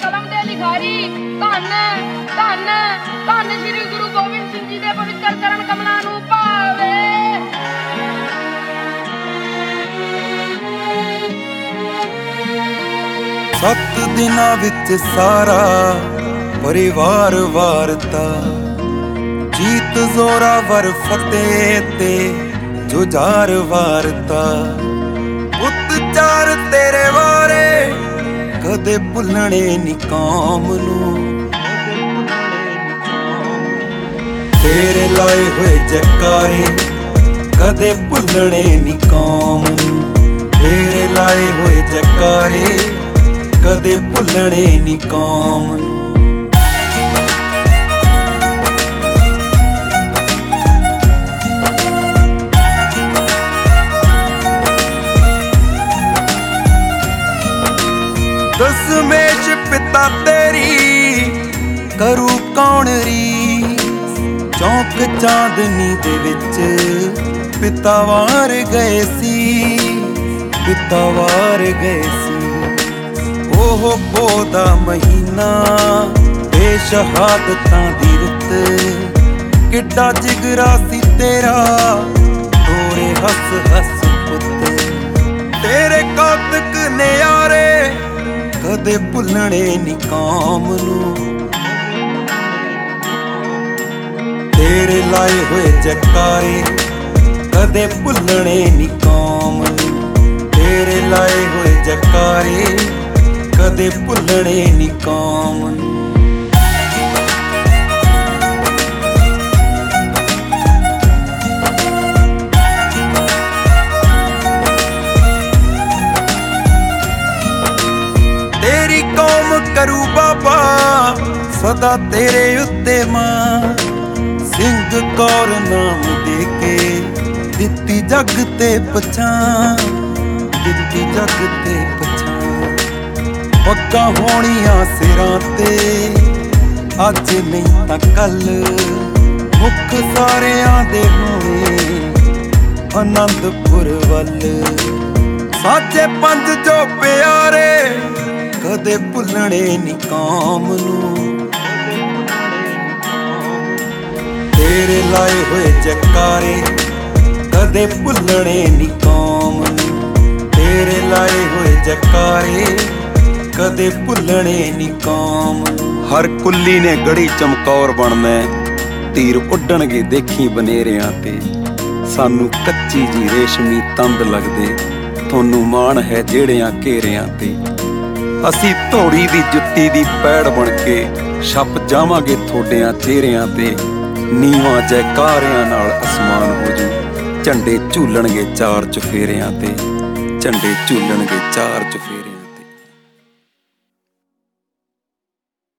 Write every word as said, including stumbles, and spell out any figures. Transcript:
ਕਲਮ ਦੇ ਲਿਖਾਰੀ ਧੰਨ ਧੰਨ ਧੰਨ ਸ਼੍ਰੀ ਗੁਰੂ ਗੋਬਿੰਦ ਸਿੰਘ ਜੀ ਦੇ ਪਵਿੱਤਰ ਚਰਨ ਕਮਲਾਂ ਨੂੰ ਭਾਵੇ। ਸੱਤ ਦਿਨਾਂ ਵਿੱਚ ਸਾਰਾ ਪਰਿਵਾਰ ਵਾਰਤਾ, ਜੀਤ ਜ਼ੋਰਾਵਰ ਫਤਿਹ ਤੇ ਜੁਝਾਰ ਵਾਰਤਾ। ਪੁੱਤ ਚਾਰ ਤੇਰੇ ਵਾਰੇ ਕਦੇ ਭੁੱਲਣੇ ਨੀ ਕੌਮ ਨੂੰ, ਤੇਰੇ ਲਾਏ ਹੋਏ ਜੈਕਾਰੇ ਕਦੇ ਭੁੱਲਣੇ ਨੀ ਕੌਮ ਨੂੰ, ਤੇਰੇ ਲਾਏ ਹੋਏ ਜੈਕਾਰੇ ਕਦੇ ਭੁੱਲਣੇ ਨੀ ਕੌਮ ਨੂੰ। ਦਸਮੇਸ਼ ਪਿਤਾ ਤੇਰੀ ਕਰੂ ਕੌਣ ਰੀਸ, ਚੌਂਕ ਚਾਂਦਨੀ ਦੇ ਵਿੱਚ ਪਿਤਾ ਵਾਰ ਗਏ ਸੀ, ਪਿਤਾ ਵਾਰ ਗਏ ਸੀ। ਉਹ ਪੋਹ ਦਾ ਮਹੀਨਾ ਤੇ ਸ਼ਹਾਦਤਾਂ ਦੀ ਰੁੱਤ, ਕਿੱਡਾ ਜਿਗਰਾ ਸੀ ਤੇਰਾ ਤੋਰੇ ਹੱਸ ਹੱਸ ਪੁੱਤ। ਤੇਰੇ ਕੌਤਕ ਨਿਆਰੇ ਕਦੇ ਭੁੱਲਣੇ ਨੀ ਕੌਮ ਨੂੰ, ਤੇਰੇ ਲਾਏ ਹੋਏ ਜੈਕਾਰੇ ਕਦੇ ਭੁੱਲਣੇ ਨੀ ਕੌਮ ਨੂੰ, ਤੇਰੇ ਲਾਏ ਹੋਏ ਜੈਕਾਰੇ ਕਦੇ ਭੁੱਲਣੇ ਨੀ ਕੌਮ ਨੂੰ। ਤੇਰੀ ਕੌਮ ਕਰੂ ਬਾਬਾ ਸਦਾ ਤੇਰੇ ਉੱਤੇ ਮਾਂ, ਸਿੰਘ ਕੌਰ ਨਾਮ ਦੇ ਕੇ ਦਿੱਤੀ ਜੱਗ ਤੇ ਪਛਾਣ, ਦਿੱਤੀ ਜੱਗ ਤੇ ਪਛਾਣ। ਪੱਗਾਂ ਹੋਣੀਆਂ ਸਿਰਾਂ ਤੇ ਅੱਜ ਨਹੀਂ ਤਾਂ ਕੱਲ, ਮੁੱਖ ਸਾਰਿਆਂ ਦੇ ਹੋਣੇ ਅਨੰਦਪੁਰ ਵੱਲ। ਸਾਜੇ ਪੰਜ ਜੋ ਪਿਆਰੇ ਕਦੇ ਭੁੱਲਣੇ ਨੀ ਕੌਮ ਨੂੰ, ਤੇਰੇ ਲਾਏ ਹੋਏ ਜੈਕਾਰੇ ਕਦੇ ਭੁੱਲਣੇ ਨੀ ਕੌਮ ਨੂੰ, ਤੇਰੇ ਲਾਏ ਹੋਏ ਜੈਕਾਰੇ ਕਦੇ ਭੁੱਲਣੇ ਨੀ ਕੌਮ ਨੂੰ। ਹਰ ਕੁੱਲੀ ਨੇ ਗੜੀ ਚਮਕੌਰ ਬਣਨਾ, ਤੀਰ ਉੱਡਣਗੇ ਦੇਖੀ ਬਨੇਰਿਆਂ ਤੇ। ਸਾਨੂੰ ਕੱਚੀ ਜੀ ਰੇਸ਼ਮੀ ਤੰਦ ਲੱਗਦੇ, ਤੁਹਾਨੂੰ ਮਾਣ ਹੈ ਜਿਹੜਿਆਂ ਘੇਰਿਆਂ ਤੇ। ਅਸੀਂ ਧੌੜੀ ਦੀ ਜੁੱਤੀ ਦੀ ਪੈੜ ਬਣ ਕੇ ਛਪ ਜਾਵਾਂਗੇ ਤੁਹਾਡਿਆਂ ਚਿਹਰਿਆਂ ਤੇ। ਨੀਵਾਂ ਜੈਕਾਰਿਆਂ ਨਾਲ ਅਸਮਾਨ ਹੋ ਜੂ, ਝੰਡੇ ਝੂਲਣਗੇ ਚਾਰ ਚੁਫੇਰਿਆਂ ਤੇ, ਝੰਡੇ ਝੂਲਣਗੇ ਚਾਰ ਚੁਫੇਰਿਆਂ।